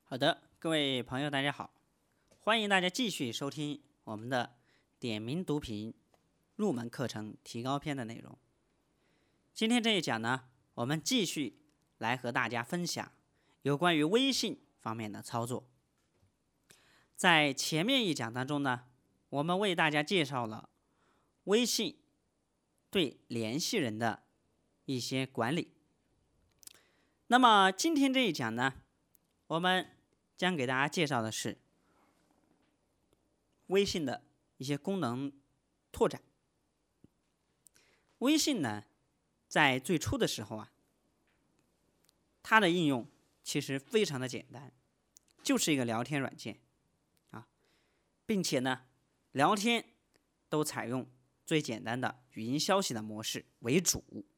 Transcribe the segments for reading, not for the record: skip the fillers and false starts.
好的，各位朋友，大家好，欢迎大家继续收听我们的点名读屏入门课程提高篇的内容。今天这一讲呢，我们继续来和大家分享有关于微信方面的操作。在前面一讲当中呢，我们为大家介绍了微信对联系人的一些管理。那么今天这一讲呢，我们将给大家介绍的是微信的一些功能拓展。微信呢，在最初的时候啊，它的应用其实非常的简单，就是一个聊天软件啊，并且呢，聊天都采用最简单的语音消息的模式为主。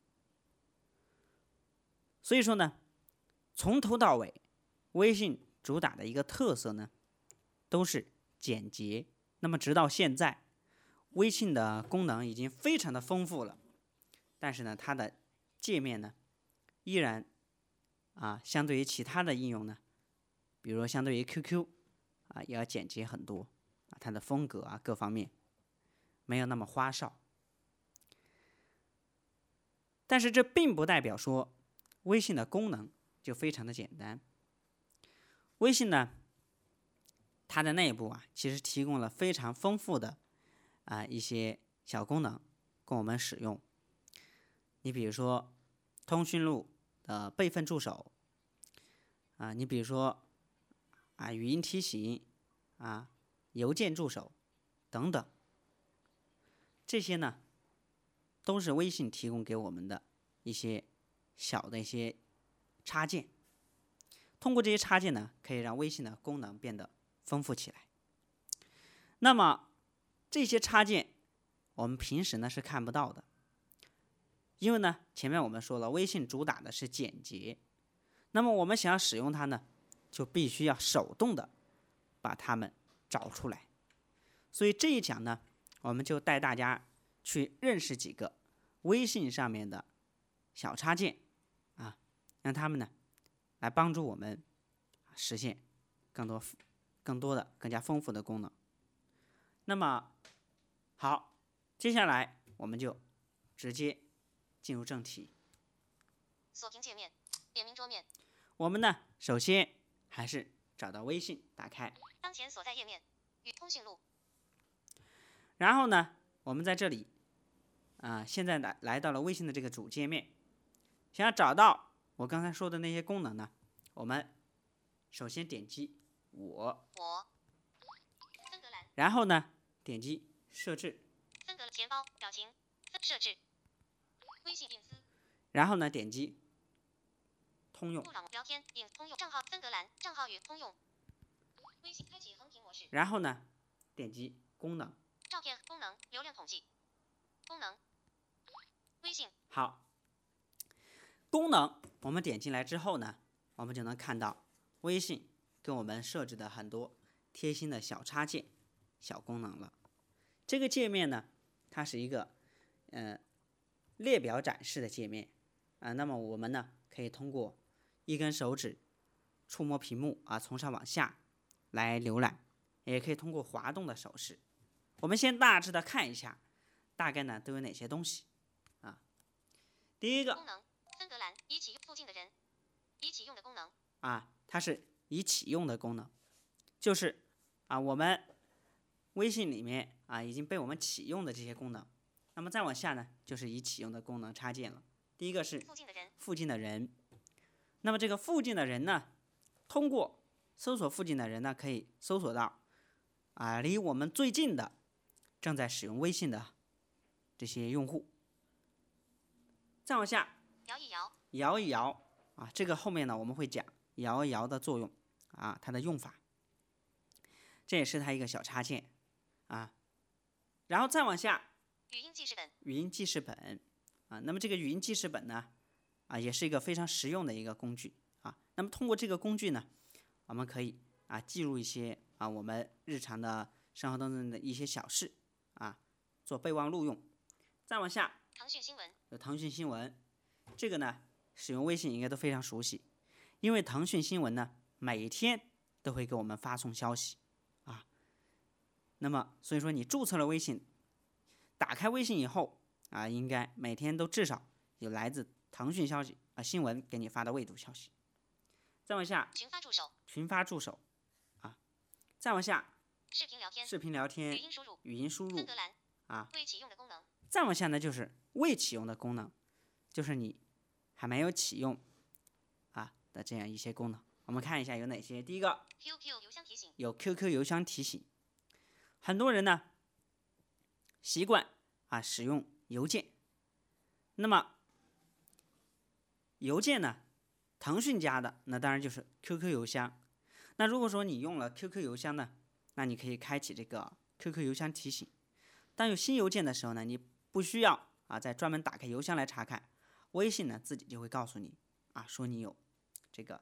所以说呢，从头到尾，微信主打的一个特色呢，都是简洁。那么直到现在，微信的功能已经非常的丰富了，但是呢，它的界面呢，依然相对于其他的应用呢，比如说相对于 QQ 也要简洁很多它的风格各方面没有那么花哨。但是这并不代表说微信的功能就非常的简单。微信呢，它的内部其实提供了非常丰富的一些小功能供我们使用。你比如说通讯录的备份助手你比如说语音提醒邮件助手等等，这些呢都是微信提供给我们的一些小的一些插件。通过这些插件呢，可以让微信的功能变得丰富起来。那么这些插件我们平时呢是看不到的，因为呢前面我们说了，微信主打的是简洁，那么我们想要使用它呢，就必须要手动的把它们找出来。所以这一讲呢，我们就带大家去认识几个微信上面的小插件让他们呢来帮助我们实现更多的更加丰富的功能。那么好，接下来我们就直接进入正题。 锁屏界面，点名桌面。 我们呢，首先还是找到微信，打开当前所在页面与通讯录。 然后呢，我们在这里现在来到了微信的这个主界面。想要找到我刚才说的那些功能呢，我们首先点击我分隔栏， 然后呢点击设置， 分隔钱包表情设置，微信隐私， 然后呢点击通用， 聊天通用账号分隔栏，账号与通用，微信开启横屏模式， 然后呢点击功能， 照片功能，流量统计功能，微信。 好，功能我们点进来之后呢，我们就能看到微信跟我们设置的很多贴心的小插件、小功能了。这个界面呢，它是一个列表展示的界面那么我们呢可以通过一根手指触摸屏幕从上往下来浏览，也可以通过滑动的手势。我们先大致的看一下，大概呢都有哪些东西第一个功能分隔栏，已启用附近的人，已启用的功能它是已启用的功能，就是我们微信里面已经被我们启用的这些功能。那么再往下呢，就是已启用的功能插件了。第一个是附近的人，那么这个附近的人呢，通过搜索附近的人呢，可以搜索到离我们最近的正在使用微信的这些用户。再往下，摇一摇这个后面呢我们会讲摇一摇的作用它的用法，这也是它一个小插件然后再往下， 语音记事本那么这个语音记事本呢也是一个非常实用的一个工具那么通过这个工具呢，我们可以记录一些我们日常的生活当中的一些小事做备忘录用。再往下， 腾讯新闻， 有腾讯新闻，这个呢使用微信应该都非常熟悉，因为腾讯新闻呢每天都会给我们发送消息啊。那么所以说你注册了微信，打开微信以后啊，应该每天都至少有来自腾讯消息新闻给你发的未读消息。再往下， 群发助手， 群发助手啊，再往下， 视频聊天， 视频聊天， 语音输入， 语音输入分隔栏啊， 未启用的功能， 再往下呢就是未启用的功能，就是你还没有启用的这样一些功能。我们看一下有哪些。第一个 QQ 邮箱提醒， 有 QQ 邮箱提醒，很多人呢习惯使用邮件，那么邮件呢，腾讯家的那当然就是 QQ 邮箱。那如果说你用了 QQ 邮箱呢，那你可以开启这个 QQ 邮箱提醒。当有新邮件的时候呢，你不需要再专门打开邮箱来查看，微信呢自己就会告诉你说你有这个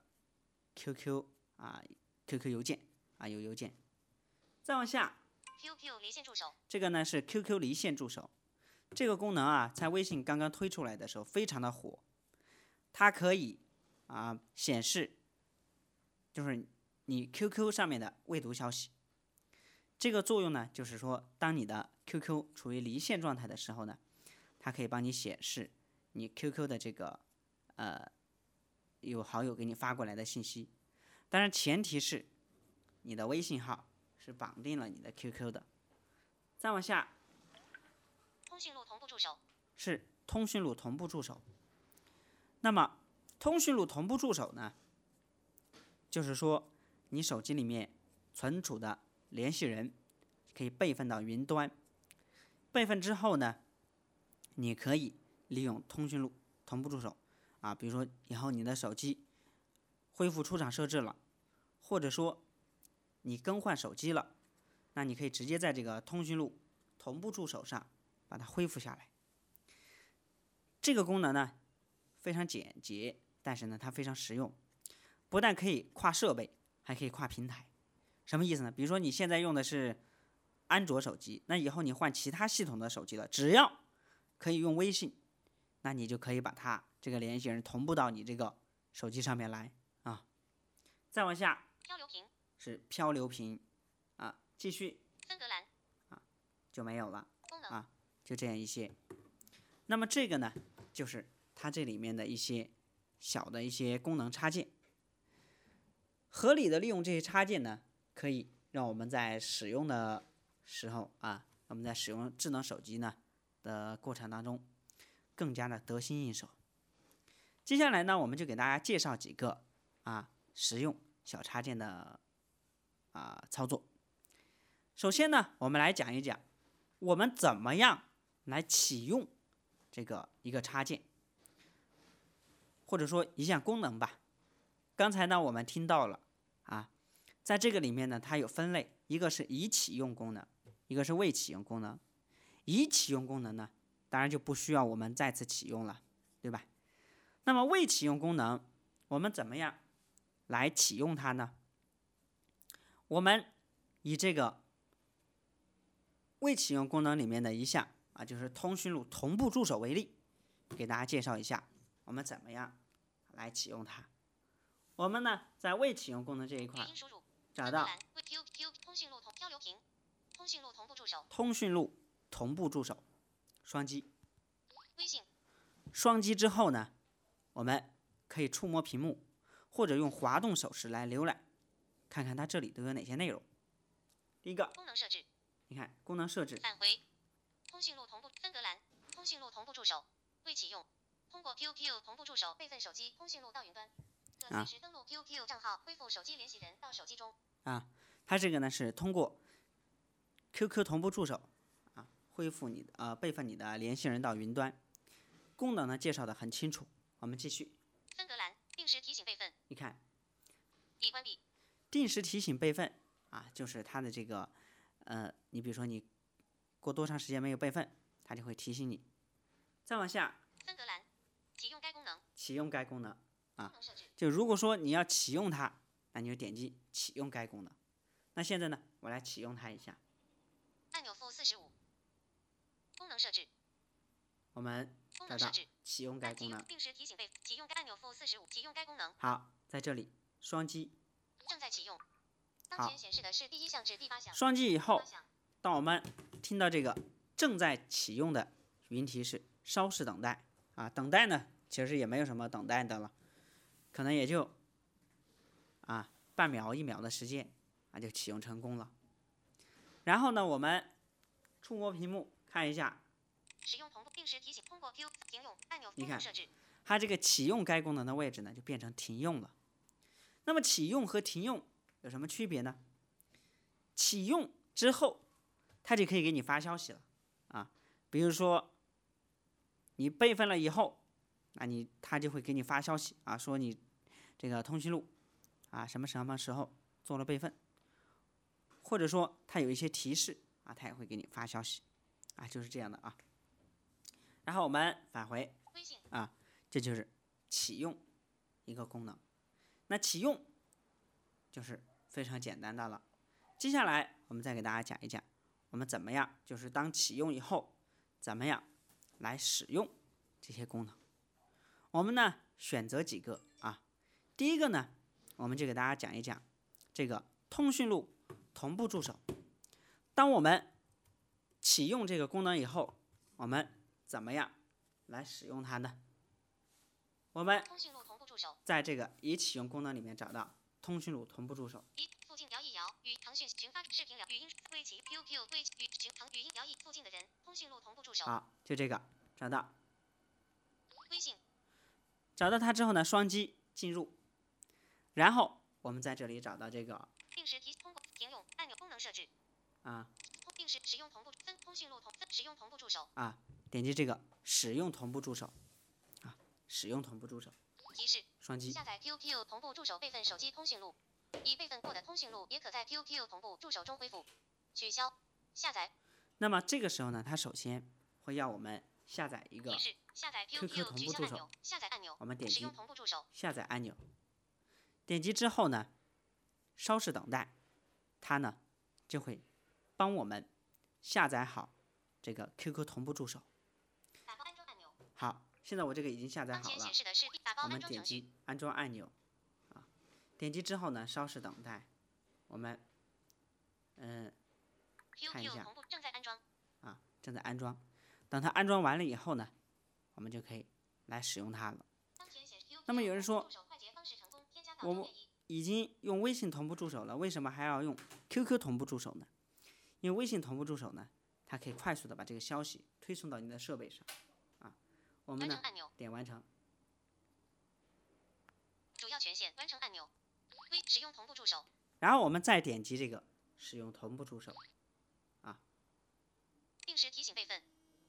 QQ邮件有邮件。再往下 QQ 离线助手， 这个呢是 QQ 离线助手，这个功能在微信刚刚推出来的时候非常的火，它可以显示就是你 QQ 上面的未读消息。这个作用呢，就是说当你的 QQ 处于离线状态的时候呢，它可以帮你显示你 QQ 的这个有好友给你发过来的信息，当然前提是你的微信号是绑定了你的 QQ 的。再往下， 通讯录同步助手， 是通讯录同步助手。那么通讯录同步助手呢，就是说你手机里面存储的联系人可以备份到云端，备份之后呢，你可以利用通讯录同步助手比如说以后你的手机恢复出厂设置了，或者说你更换手机了，那你可以直接在这个通讯录同步助手上把它恢复下来。这个功能呢非常简洁，但是呢它非常实用，不但可以跨设备，还可以跨平台。什么意思呢？比如说你现在用的是安卓手机，那以后你换其他系统的手机了，只要可以用微信，那你就可以把它这个联系人同步到你这个手机上面来再往下， 漂流瓶是漂流瓶继续分隔栏就没有了功能就这样一些。那么这个呢，就是它这里面的一些小的一些功能插件。合理的利用这些插件呢，可以让我们在使用的时候我们在使用智能手机呢的过程当中更加的得心应手。接下来呢，我们就给大家介绍几个实用小插件的操作。首先呢，我们来讲一讲我们怎么样来启用这个一个插件，或者说一项功能吧。刚才呢我们听到了在这个里面呢它有分类，一个是已启用功能，一个是未启用功能。已启用功能呢当然就不需要我们再次启用了，对吧？那么未启用功能我们怎么样来启用它呢？我们以这个未启用功能里面的一项就是通讯录同步助手为例，给大家介绍一下我们怎么样来启用它。我们呢在未启用功能这一块找到通讯录漂流瓶，通讯录同步助手， 通讯录同步助手，双击微信， 双击之后呢，我们可以触摸屏幕或者用滑动手势来浏览，看看它这里都有哪些内容。第一个功能设置， 你看功能设置， 返回通讯录同步分隔栏，通讯录同步助手未启用，通过 QQ 同步助手备份手机通讯录到云端，可随时登录 QQ 账号恢复手机联系人到手机中它这个呢是通过 QQ 同步助手恢复你的备份你的联系人到云端。功能呢介绍的很清楚，我们继续。 分隔栏定时提醒备份， 你看已关闭。 定时提醒备份就是它的这个你比如说你过多长时间没有备份，它就会提醒你。再往下， 分隔栏启用该功能， 启用该功能功能设置， 就如果说你要启用它，那你就点击启用该功能。那现在呢，我来启用它一下。 按钮负45，功能设置， 我们找到启用该功能， 定时提醒备启用该按钮负45，启用该功能。 好，在这里双击正在启用， 当前显示的是第1项至第8项。 双击以后，当我们听到这个正在启用的语音提示，稍事等待啊，等待呢其实也没有什么等待的了，可能也就半秒1秒的时间啊就启用成功了。然后呢，我们触摸屏幕看一下， 使用同步定时提醒，通过 Q 停用按钮你看功能设置。 它这个启用该功能的位置呢就变成停用了。那么启用和停用有什么区别呢？启用之后，它就可以给你发消息了啊，比如说你备份了以后，它就会给你发消息啊，说你这个通讯录啊什么时候做了备份，或者说它有一些提示啊，它也会给你发消息啊，就是这样的啊。然后我们返回微信啊，这就是启用一个功能。那启用就是非常简单的了。接下来我们再给大家讲一讲，我们怎么样，就是当启用以后，怎么样来使用这些功能。我们呢选择几个啊，第一个呢，我们就给大家讲一讲这个通讯录同步助手。当我们启用这个功能以后，我们怎么样来使用它呢？我们通讯录同步助手在这个已启用功能里面找到通讯录同步助手。 附近摇一摇，与腾讯群发视频聊语音微企 QQ 微与群腾语音摇一附近的人，通讯录同步助手。 好，就这个找到。 微信找到它之后呢，双击进入，然后我们在这里找到这个定时通过停用按钮功能设置。定时使用同步通讯录使用同步助手。 点击这个使用同步助手使用同步助手。 提示： 双击下载 QQ 同步助手备份手机通讯录。已备份过的通讯录也可在 QQ 同步助手中恢复。取消下载。 那么这个时候呢，它首先会要我们下载一个提示：下载 QQ 同步助手。 下载按钮。 我们点击使用同步助手。 下载按钮。点击之后呢，稍事等待，它呢就会帮我们下载好这个 QQ 同步助手。 打包安装按钮。 好，现在我这个已经下载好了。 当前显示的是打包我们安装程序。 点击安装按钮点击之后呢，稍事等待，我们看一 QQ 下同步正在安装。 正在安装。等它安装完了以后呢，我们就可以来使用它了。那么有人说，我们已经用微信同步助手了，为什么还要用 QQ 同步助手呢？因为微信同步助手呢，它可以快速的把这个消息推送到你的设备上我们呢点完成。 主要权限完成按钮。使用同步助手。 然后我们再点击这个使用同步助手定时提醒备份。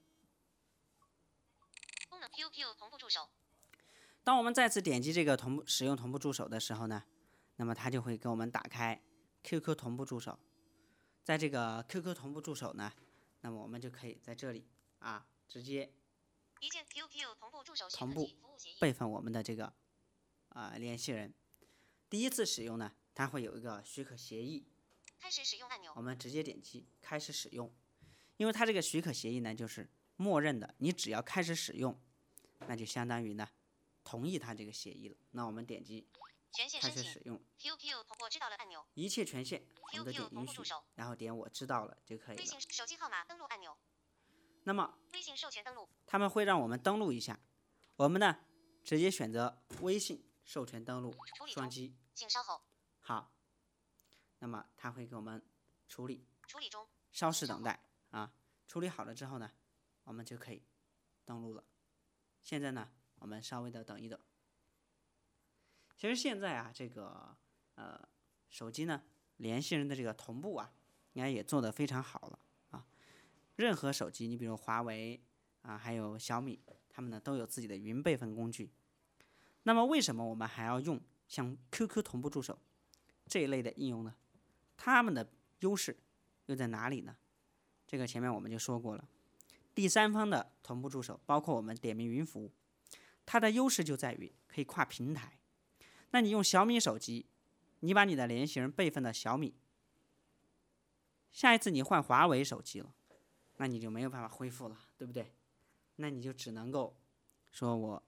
功能 QQ 同步助手。 当我们再次点击这个使用同步助手的时候呢，那么它就会给我们打开 QQ 同步助手。在这个 QQ 同步助手呢，那么我们就可以在这里直接一键 QQ 同步助手同步备份我们的这个联系人。第一次使用呢，它会有一个许可协议。 开始使用按钮。 我们直接点击开始使用，因为它这个许可协议呢，就是默认的，你只要开始使用，那就相当于呢同意它这个协议了。那我们点击开始使用 QQ 我知道了按钮， 一切权限我们都点允许，然后点我知道了就可以了。 微信手机号码登录按钮。 那么微信授权登录， 他们会让我们登录一下，我们呢直接选择微信授权登录，双击， 请稍后。 好，那么它会给我们处理中， 稍事等待处理好了之后呢，我们就可以登录了。现在呢，我们稍微的等一等。其实现在这个手机呢联系人的这个同步应该也做得非常好了任何手机，你比如华为还有小米，他们呢都有自己的云备份工具。那么为什么我们还要用像 QQ 同步助手这一类的应用呢？它们的优势又在哪里呢？这个前面我们就说过了，第三方的同步助手，包括我们点名云服务，它的优势就在于可以跨平台。那你用小米手机，你把你的联系人备份到小米，下一次你换华为手机了，那你就没有办法恢复了，对不对？那你就只能够说我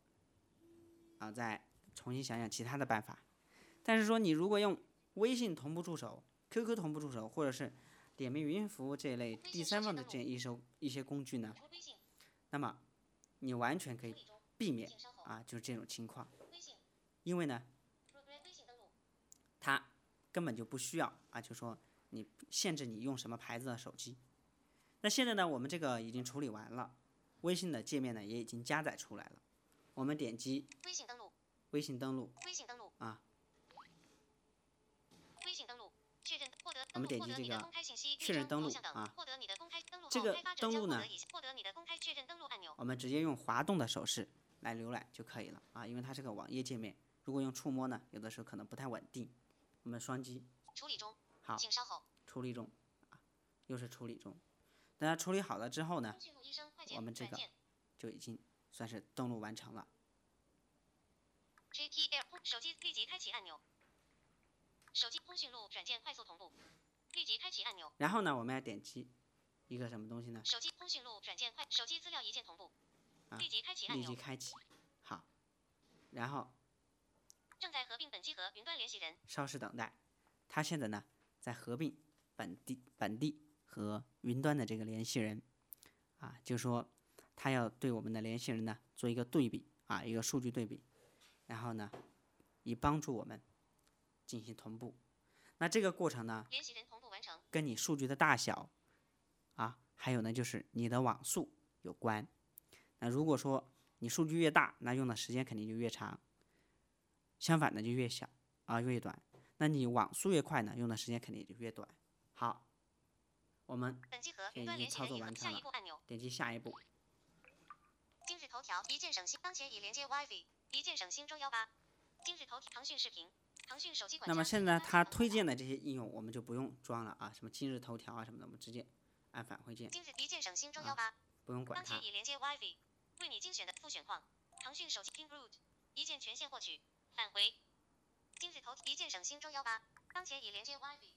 再重新想想其他的办法。但是说你如果用微信同步助手 QQ 同步助手或者是点名语音服务这一类第三方的这一些工具呢，那么你完全可以避免就是这种情况，因为呢，它根本就不需要就说你限制你用什么牌子的手机。那现在呢，我们这个已经处理完了，微信的界面呢也已经加载出来了。我们点击微信登录， 微信登录啊，微信登录，确认获得我们点击这个确认登录啊， 获得你的公开登录后， 这个登录呢， 获得你的公开确认登录按钮。 我们直接用滑动的手势来浏览就可以了因为它是个网页界面，如果用触摸呢，有的时候可能不太稳定。我们双击处理中， 好， 请稍后。 处理中又是处理中。等它处理好了之后呢，我们这个就已经算是登录完成了。 JTL 手机立即开启按钮，手机通讯录软件快速同步，立即开启按钮。 然后呢，我们要点击一个什么东西呢？ 手机通讯录软件手机资料一键同步，立即开启按钮。 立即开启，好，然后正在合并本机和云端联系人。 稍事等待，它现在呢在合并本地和云端的这个联系人就是说它要对我们的联系人呢做一个对比一个数据对比，然后呢以帮助我们进行同步。那这个过程呢， 联系人同步完成， 跟你数据的大小还有呢就是你的网速有关。那如果说你数据越大，那用的时间肯定就越长，相反的就越小越短。那你网速越快呢，用的时间肯定就越短。好，我们现在已经操作完成了，点击下一步。 今日头条一键省心，当前已连接 WiFi， 一键省心周18。今日头条腾讯视频，腾讯手机管家。 那么现在它推荐的这些应用我们就不用装了什么今日头条什么的，我们直接按返回键。 今日一键省心周18， 不用管它。 当前已连接 WiFi， 为你精选的复选框，腾讯手机 Pin Root， 一键权限获取，返回。今日头条一键省心周18，当前已连接 WiFi。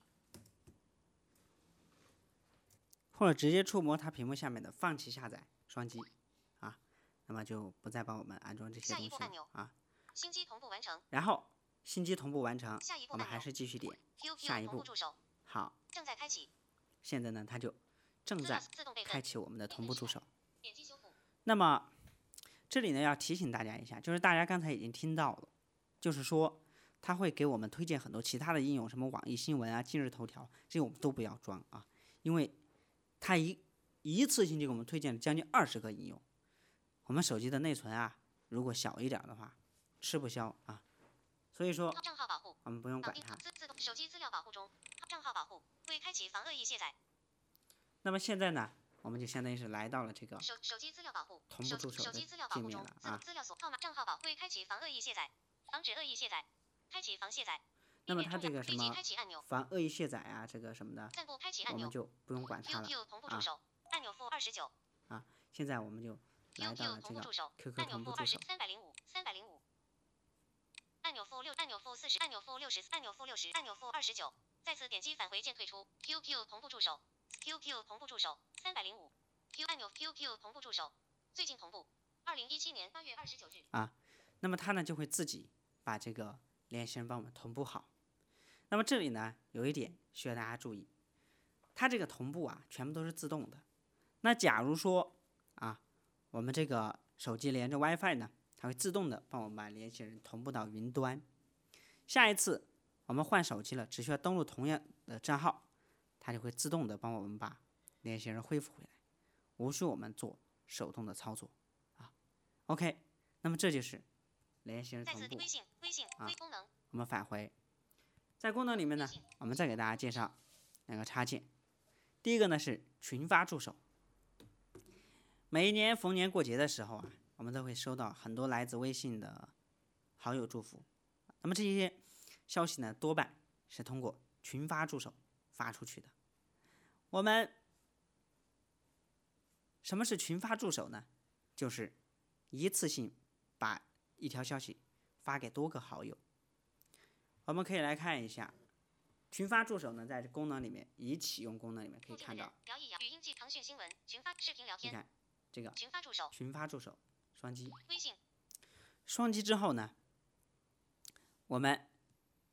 或者直接触摸它屏幕下面的放弃下载，双击那么就不再帮我们安装这些东西了新机同步完成。 然后新机同步完成，我们还是继续点下一步。好， 正在开启。 现在呢，它就正在开启我们的同步助手。 点击修复。 那么这里呢要提醒大家一下，就是大家刚才已经听到了，就是说它会给我们推荐很多其他的应用，什么网易新闻今日头条，这个我们都不要装因为它一次性就给我们推荐了将近20个应用。我们手机的内存如果小一点的话，吃不消所以说账号保护我们不用管它。 手机资料保护中，账号保护未开启防恶意卸载。 那么现在呢，我们就相当于是来到了这个手机资料保护同步助手的界面了资料锁号码账号保未开启防恶意卸载，防止恶意卸载，开启防卸载。 那么它这个什么防恶意卸载这个什么的， 暂不开启按钮， 我们就不用管它了 QQ 同步助手按钮负29 现在我们就来到了这个 QQ 同步助手 305按钮负6按钮负40按钮负60按钮负60按钮负29，再次点击返回键退出 QQ 同步助手 QQ 同步助手305 Q 按钮 QQ 同步助手最近同步2017年8月29日那么它呢就会自己把这个联系人帮我们同步好。那么这里呢有一点需要大家注意，它这个同步全部都是自动的。那假如说我们这个手机连着 WiFi 呢，它会自动的帮我们把联系人同步到云端。下一次我们换手机了，只需要登录同样的账号，它就会自动的帮我们把联系人恢复回来，无需我们做手动的操作OK， 那么这就是联系人同步微信功能。 我们返回，在功能里面呢，我们再给大家介绍两个插件。第一个呢是群发助手。每一年逢年过节的时候我们都会收到很多来自微信的好友祝福。那么这些消息呢，多半是通过群发助手发出去的。我们什么是群发助手呢？就是一次性把一条消息发给多个好友。我们可以来看一下群发助手呢，在功能里面已启用功能里面可以看到， 语音记腾讯新闻群发视频聊天。 你看这个群发助手双击微信， 双击之后呢，我们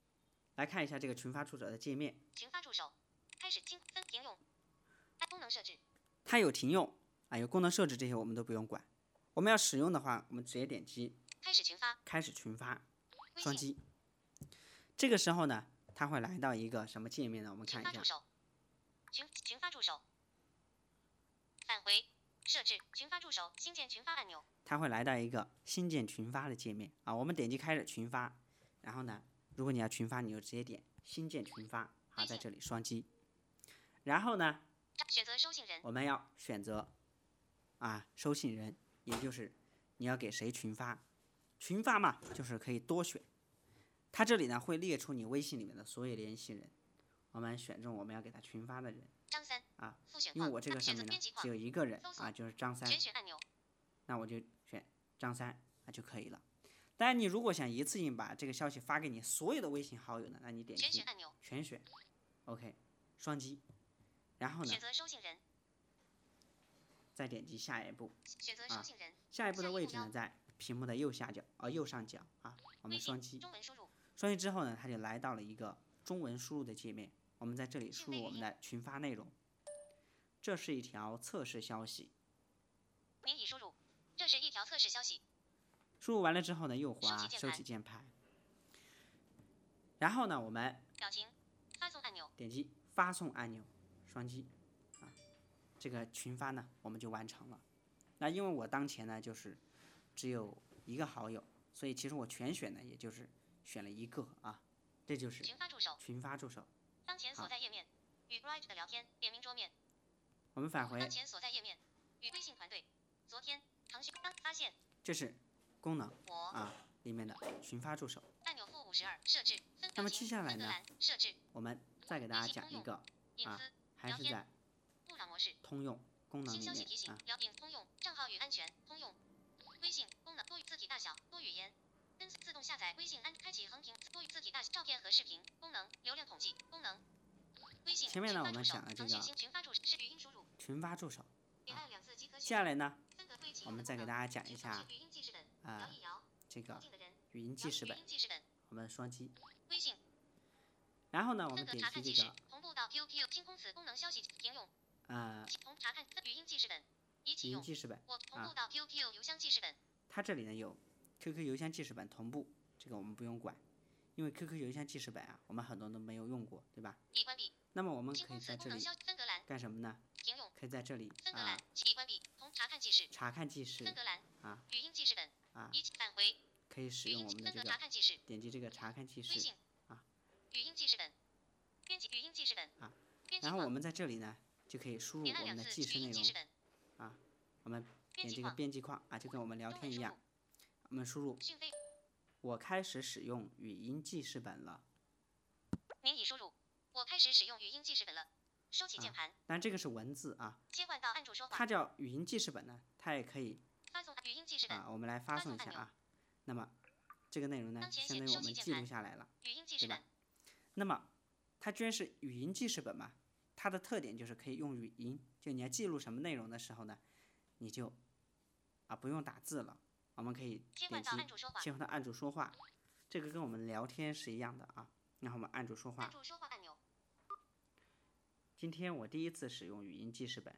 来看一下这个群发助手的界面， 群发助手开始停用，功能设置， 它有停用啊，有功能设置，这些我们都不用管。我们要使用的话，我们直接点击开始群发， 开始群发， 微信双击。这个时候呢，它会来到一个什么界面呢？我们看一下群发助，手，群发助手，返回设置群发助手新建群发按钮， 它会来到一个新建群发的界面啊。我们点击开始群发，然后呢，如果你要群发，你就直接点新建群发，好，在这里双击。然后呢， 选择收信人， 我们要选择收信人，也就是你要给谁群发。群发嘛，就是可以多选。它这里呢会列出你微信里面的所有联系人，我们选中我们要给他群发的人张三啊。 复选因为我这个上面呢只有一个人啊，就是张三， 全选按钮， 那我就选张三就可以了。当然，你如果想一次性把这个消息发给你所有的微信好友呢，那你点击全选按钮， 全选 ，OK， 双击，然后呢选择收信人， 再点击下一步， 选择收信人， 下一步的位置呢在屏幕的右上角啊，我们双击， 中文输入， 双击之后呢，它就来到了一个中文输入的界面。我们在这里输入我们的群发内容，这是一条测试消息。 您已输入，这是一条测试消息。 输入完了之后呢，右滑收起键盘，然后呢，我们表情发送按钮， 点击发送按钮，双击这个群发呢我们就完成了。那因为我当前呢就是只有一个好友，所以其实我全选呢也就是选了一个啊，这就是群发助手。 群发助手。 当前所在页面与 Bright 的聊天点名桌面。 我们返回。 当前所在页面与微信团队。昨天腾讯发现。 这是功能里面的群发助手。 按钮负52设置。 那么接下来呢， 设置我们再给大家讲一个还是在勿扰模式通用功能里面聊天通用账号与安全通用微信功能多字体大小多语言。自动下载微信开启横屏多字体大照片和视频功能流量统计功能。微信前面呢我们讲了这个群发助手是语音输入群发助手 2次即可接下来呢我们再给大家讲一下这个语音记事本，我们双击微信， 然后呢我们点击这个同步到 QQ 清空此功能消息停用查看语音记事本已启用记事本我同步到 QQ 邮箱记事本。 它这里呢有 QQ 邮箱记事本同步，这个我们不用管，因为 QQ 邮箱记事本我们很多人都没有用过，对吧？ 已关闭。 那么我们可以在这里干什么呢？ 停用。 可以在这里分隔栏已关闭。同查看记事。 查看记事。 分隔栏语音记事本已返回。 可以使用我们的这个点击这个查看记事微信语音记事本编辑语音记事本然后我们在这里呢就可以输入我们的记事内容我们点这个编辑框就跟我们聊天一样，我们输入我开始使用语音记事本了。 您已输入我开始使用语音记事本了。收起键盘。 当然这个是文字切换到按住说话。 它叫语音记事本呢，它也可以发送语音记事本我们来发送一下那么这个内容呢相当于我们记录下来了，对吧？那么它居然是语音记事本嘛，它的特点就是可以用语音，就你要记录什么内容的时候呢，你就不用打字了，我们可以点击切换到按住说话，这个跟我们聊天是一样的然后我们按住说话。 按钮。 今天我第一次使用语音记事本，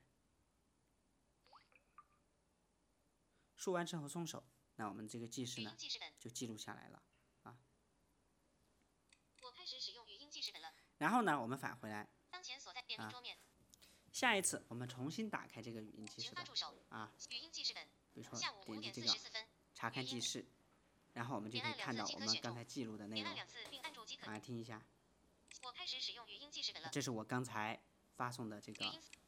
输完之后松手，那我们这个记事呢就记录下来了我开始使用语音记事本了。 然后呢我们返回来， 当前所在点名桌面下一次我们重新打开这个语音记事本语音记事本比如说点击这个查看记事，然后我们就可以看到我们刚才记录的内容听一下。 我开始使用语音记事本了。 这是我刚才发送的这个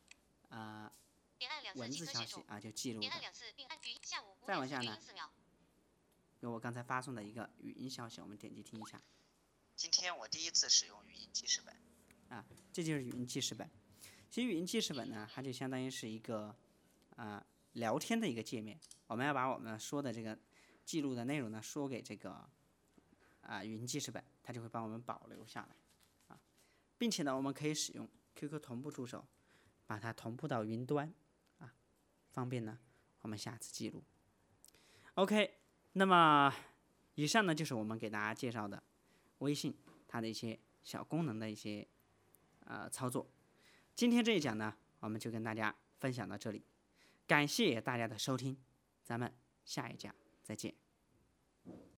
文字消息就记录的。再往下呢有我刚才发送的一个语音消息，我们点击听一下。今天我第一次使用语音记事本这就是语音记事本。其实语音记事本呢它就相当于是一个聊天的一个界面，我们要把我们说的这个记录的内容呢说给这个语音记事本，它就会帮我们保留下来并且呢我们可以使用 QQ 同步助手把它同步到云端方便呢我们下次记录。 OK， 那么以上呢就是我们给大家介绍的微信它的一些小功能的一些操作。今天这一讲呢，我们就跟大家分享到这里，感谢大家的收听，咱们下一讲再见。